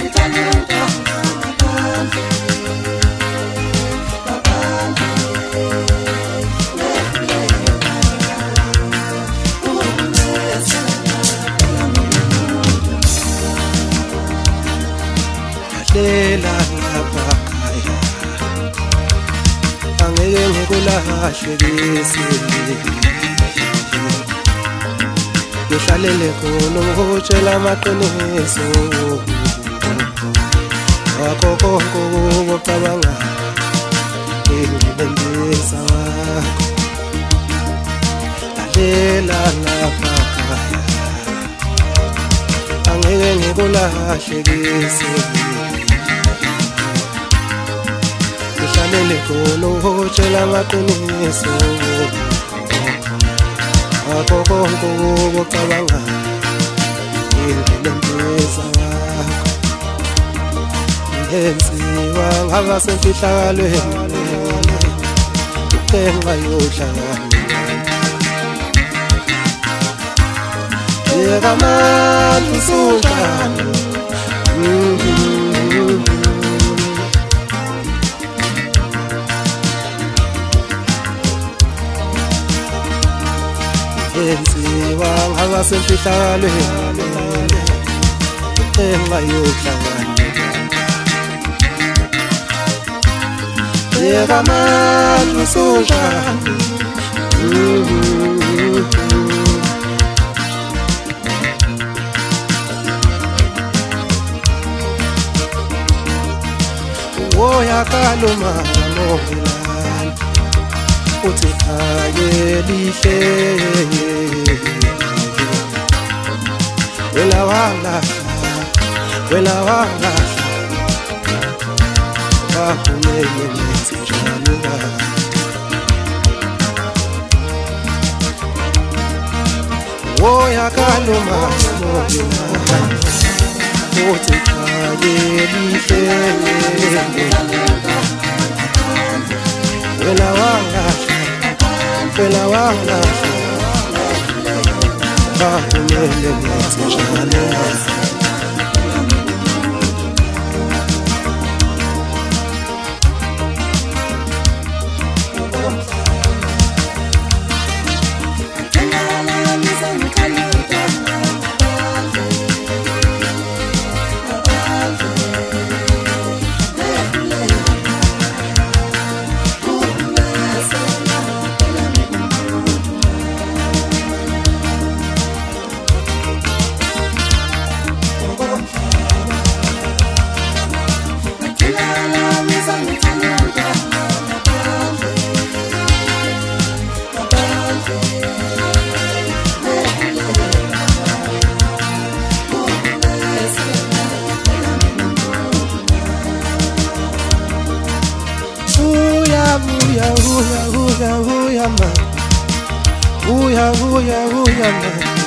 Lela laphaya angeke ngikulahlekise ngihlalele khona ngokutshela amaqiniso akho konke okucabanga ngibendisa wakho lela laphaya angeke ngikulahlekise ngihlalele khona ngokutshela amaqiniso akho konke okucabanga ngibendisa wakho ngenziwa ngabasemfihlakalweni ngenxa yohlakani yeka manje usunjani ngenziwa ngabasemfihlakalweni ngenxa yohlakani yeka manje usunjani Woya kaluma novelani uthi khaye lihle wela wala bakumele njenjalo Woya kaluma novelani uthi khaye lihle wela wala bakumele njenjalo Uya man